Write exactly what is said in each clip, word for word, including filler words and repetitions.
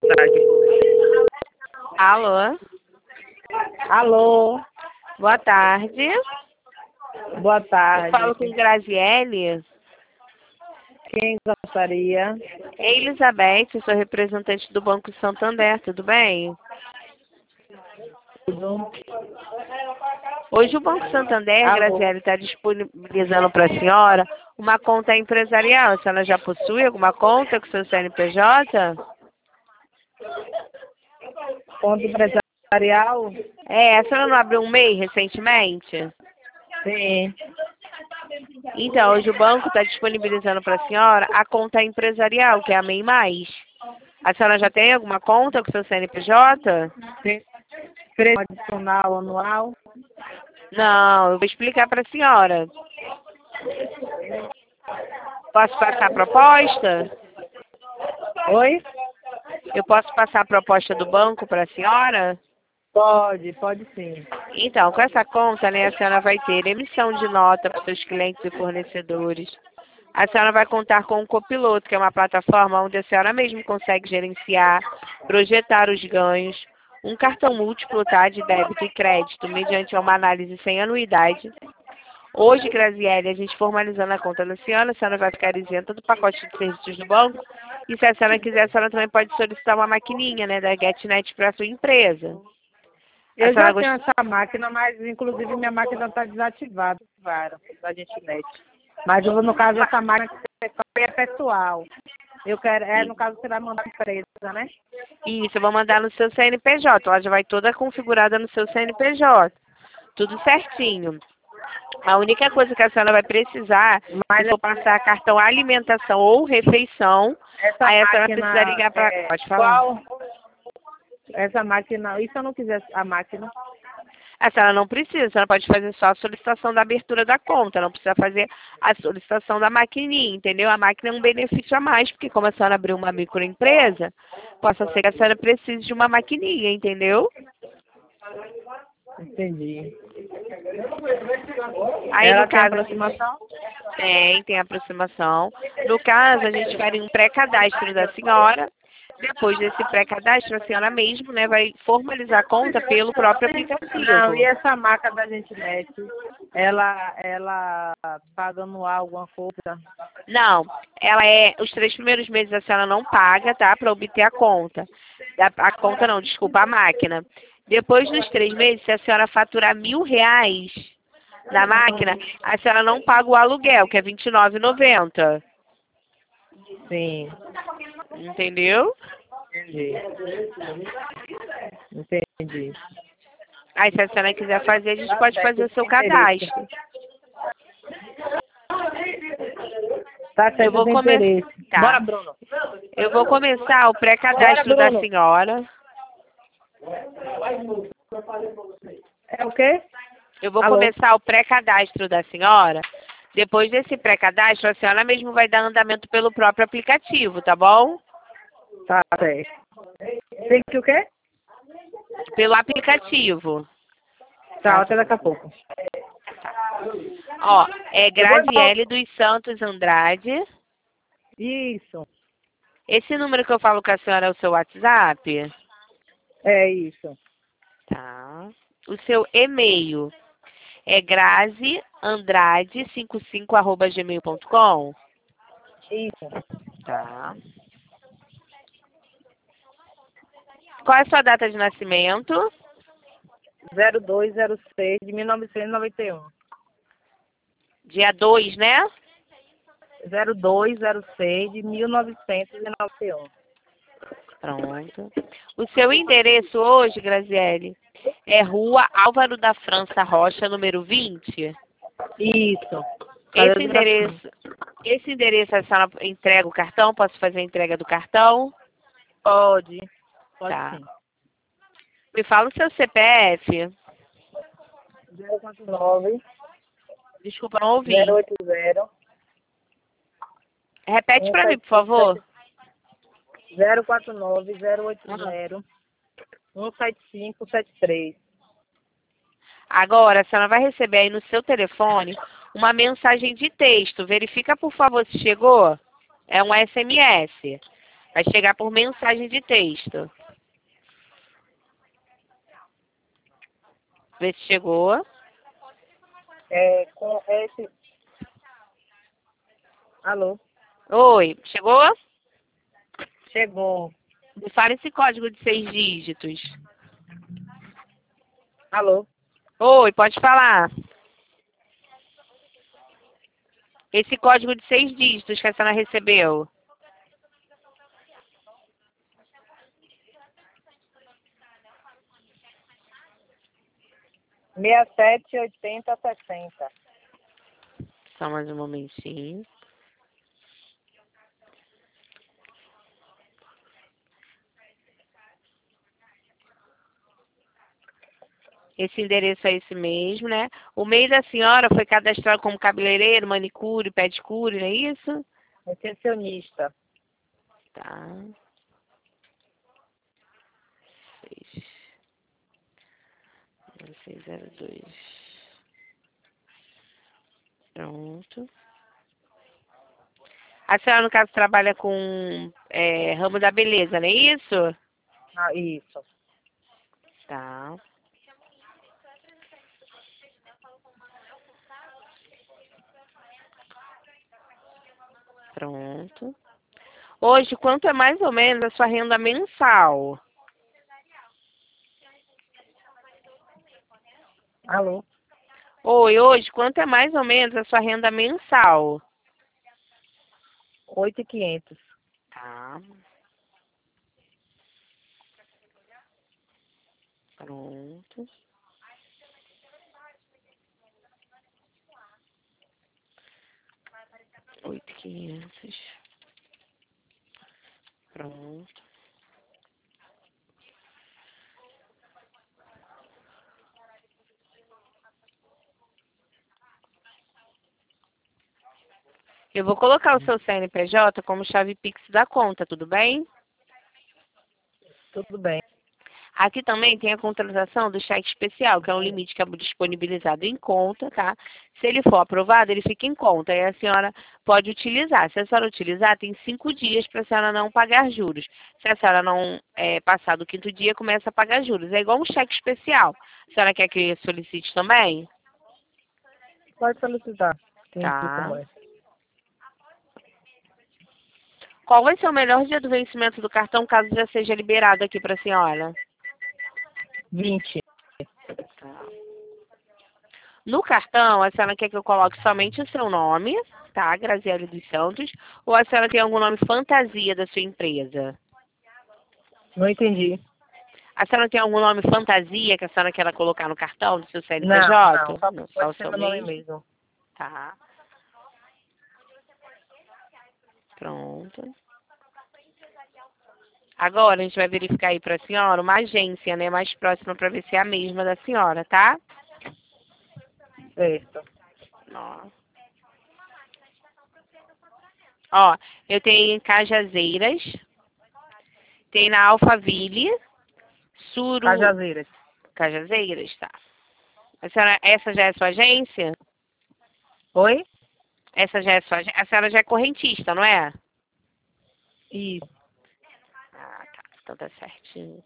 Alô? Alô, Boa tarde. boa Eu tarde. falo com Graziele. Quem gostaria? É Elizabeth, eu sou representante do Banco Santander, tudo bem? Tudo? Hoje o Banco Santander, Alô. Graziele, está disponibilizando para a senhora uma conta empresarial. A senhora já possui alguma conta com seu C N P J? Conta empresarial? É, a senhora não abriu um M E I recentemente? Sim. Então, hoje o banco está disponibilizando para a senhora a conta empresarial, que é a M E I Mais. A senhora já tem alguma conta com seu C N P J? Tem preço adicional anual? Não, eu vou explicar para a senhora. Posso passar a proposta? Oi? Eu posso passar a proposta do banco para a senhora? Pode, pode sim. Então, com essa conta, né, a senhora vai ter emissão de nota para seus clientes e fornecedores. A senhora vai contar com o Copiloto, que é uma plataforma onde a senhora mesmo consegue gerenciar, projetar os ganhos, um cartão múltiplo, tá, de débito e crédito, mediante uma análise sem anuidade. Hoje, Graziele, a gente formalizando a conta da senhora, a senhora vai ficar isenta do pacote de serviços do banco. E se a senhora quiser, a senhora também pode solicitar uma maquininha, né, da GetNet para a sua empresa. A Eu senhora já gost... tenho essa máquina, mas inclusive minha máquina está desativada, claro, da GetNet. Mas eu, no caso, essa máquina é pessoal. Eu quero, é, no caso, você vai mandar para a empresa, né? Isso, eu vou mandar no seu C N P J. Ela já vai toda configurada no seu C N P J. Tudo certinho. A única coisa que a senhora vai precisar, Mas se for passar cartão alimentação ou refeição, essa aí a senhora máquina, precisa ligar para... é, Pode falar. qual? Essa máquina, e se eu não quiser a máquina? A senhora não precisa, a senhora pode fazer só a solicitação da abertura da conta, não precisa fazer a solicitação da maquininha, entendeu? A máquina é um benefício a mais, porque como a senhora abriu uma microempresa, possa ser que a senhora precise de uma maquininha, entendeu? Entendi. Aí, Ela no tem caso, aproximação? tem, tem aproximação. No caso, a gente faria um pré-cadastro da senhora. Depois desse pré-cadastro, a senhora mesmo, né, vai formalizar a conta pelo próprio aplicativo. Não, e essa marca da GetNet, ela, ela paga anual alguma coisa? Não, ela é, os três primeiros meses a senhora não paga, tá, para obter a conta. A, a conta não, desculpa, a máquina. Depois dos três meses, se a senhora faturar mil reais na máquina, a senhora não paga o aluguel, que é vinte e nove reais e noventa centavos. Sim, Entendeu? entendi. Entendi. Aí, se a senhora quiser fazer, a gente Tá pode certo, fazer o seu tem interesse. cadastro. Tá certo, Eu vou tem começar. interesse. Tá. Bora, Bruno. Eu vou começar o Bora, pré-cadastro da Bruno. senhora. É o quê? Eu vou Alô? começar o pré-cadastro da senhora. Depois desse pré-cadastro, a senhora mesmo vai dar andamento pelo próprio aplicativo, tá bom? Tá certo. Tem que o quê? Pelo aplicativo. Tá, até daqui a pouco. Ó, é Eu vou embora. Graziele dos Santos Andrade. Isso, Esse número que eu falo com a senhora é o seu WhatsApp? é isso. Tá. O seu e-mail é graziandrade cinquenta e cinco arroba gmail ponto com? Isso. Tá. Qual é a sua data de nascimento? zero dois zero seis de mil novecentos e noventa e um. Dia dois, né? zero dois zero seis de mil novecentos e noventa e um. Pronto. O seu endereço hoje, Graziele, é Rua Álvaro da França Rocha, número vinte? Isso. Esse endereço, esse endereço a senhora entrega o cartão? Posso fazer a entrega do cartão? Pode. Pode Tá. sim. Me fala o seu C P F. zero quatro nove, Desculpa, não ouvi. zero oito zero, Repete para mim, por favor. zero quatro nove, zero oito zero, um sete cinco sete três. Agora, a senhora vai receber aí no seu telefone uma mensagem de texto. Verifica, por favor, se chegou. É um S M S. Vai chegar por mensagem de texto. Vê se chegou. É, com esse... Alô? Oi, chegou? Chegou. Me fala esse código de seis dígitos. Alô? Oi, pode falar. Esse código de seis dígitos que a senhora recebeu. seis sete oitenta sessenta. Só mais um momentinho. Esse endereço é esse mesmo, né? O meio da senhora foi cadastrado como cabeleireiro, manicure, pedicure, não é isso? Recepcionista. Tá. Seis. seis zero dois. Pronto. A senhora, no caso, trabalha com é, ramo da beleza, não é isso? Ah, isso. Tá. Pronto. Hoje, quanto é mais ou menos a sua renda mensal? Alô? Oi, hoje, quanto é mais ou menos a sua renda mensal? oito mil e quinhentos. Tá. Pronto. Oito mil e quinhentos. Pronto. Eu vou colocar o seu C N P J como chave Pix da conta, tudo bem? Tudo bem. Aqui também tem a contratação do cheque especial, que é um limite que é disponibilizado em conta, tá? Se ele for aprovado, ele fica em conta e a senhora pode utilizar. Se a senhora utilizar, tem cinco dias para a senhora não pagar juros. Se a senhora não é, passar do quinto dia, começa a pagar juros. É igual um cheque especial. A senhora quer que solicite também? Pode solicitar. Entendi Tá. como é. Qual vai ser o melhor dia do vencimento do cartão, caso já seja liberado aqui para a senhora? vinte. Tá. No cartão, a senhora quer que eu coloque somente o seu nome, tá? Graziele dos Santos, ou a senhora tem algum nome fantasia da sua empresa? Não entendi. A senhora tem algum nome fantasia que a senhora queira colocar no cartão do seu Não, C N P J? não. Só Não, só o pode ser seu meu nome mesmo? mesmo. Tá. Pronto. Agora a gente vai verificar aí para a senhora uma agência, né, mais próxima para ver se é a mesma da senhora, tá? Certo. Ó. Ó, eu tenho em Cajazeiras, tem na Alphaville, Suru... Cajazeiras. Cajazeiras, tá. A senhora, essa já é sua agência? Oi? Essa já é sua agência? A senhora já é correntista, não é? Isso. Ah, tá. Então tá certinho.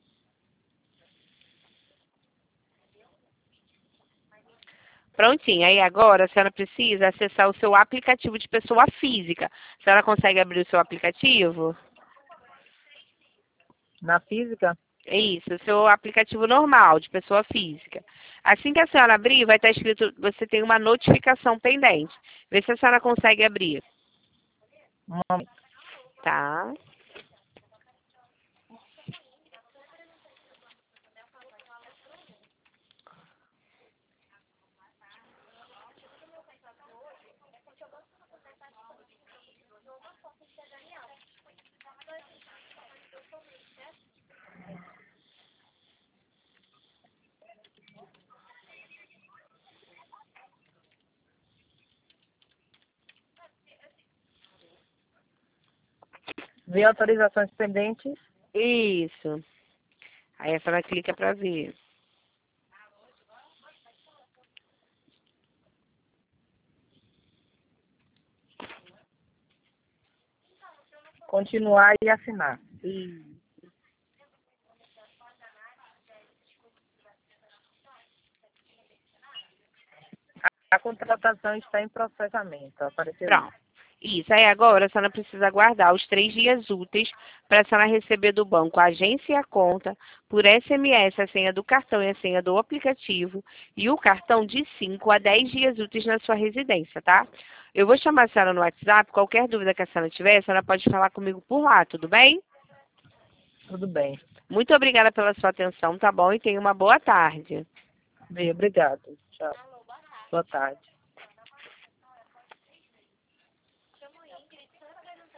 Prontinho. Aí agora a senhora precisa acessar o seu aplicativo de pessoa física. A senhora consegue abrir o seu aplicativo? Na física? É isso, o seu aplicativo normal, de pessoa física. Assim que a senhora abrir, vai estar escrito, você tem uma notificação pendente. Vê se a senhora consegue abrir. Um momento. Tá? Ver autorizações pendentes. Isso. Aí a senhora clica para ver. Continuar e assinar. Isso. A contratação está em processamento. Apareceu. Pronto. Isso. Aí agora a senhora precisa aguardar os três dias úteis para a senhora receber do banco a agência e a conta, por S M S a senha do cartão e a senha do aplicativo, e o cartão de cinco a dez dias úteis na sua residência, tá? Eu vou chamar a senhora no WhatsApp, qualquer dúvida que a senhora tiver, a senhora pode falar comigo por lá, tudo bem? Tudo bem. Muito obrigada pela sua atenção, tá bom? E tenha uma boa tarde. Bem, obrigado. Tchau. Boa tarde.